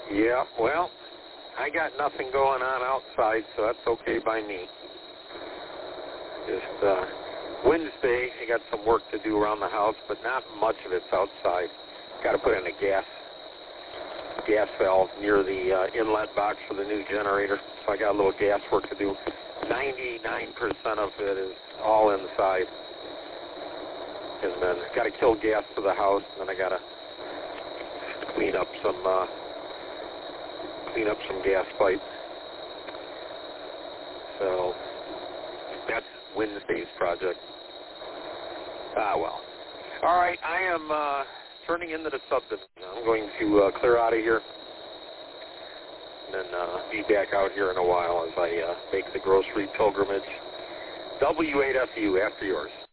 Yeah, well, I got nothing going on outside, so that's okay by me. Just Wednesday, I got some work to do around the house, but not much of it's outside. Got to put in a gas valve near the inlet box for the new generator, so I got a little gas work to do. 99% of it is all inside. And then I got to kill gas to the house, and then I got to clean up some gas pipe. So that's Wednesday's project. Well. All right, I am turning into the subdivision. I'm going to clear out of here and then be back out here in a while as I make the grocery pilgrimage. W8FU, after yours.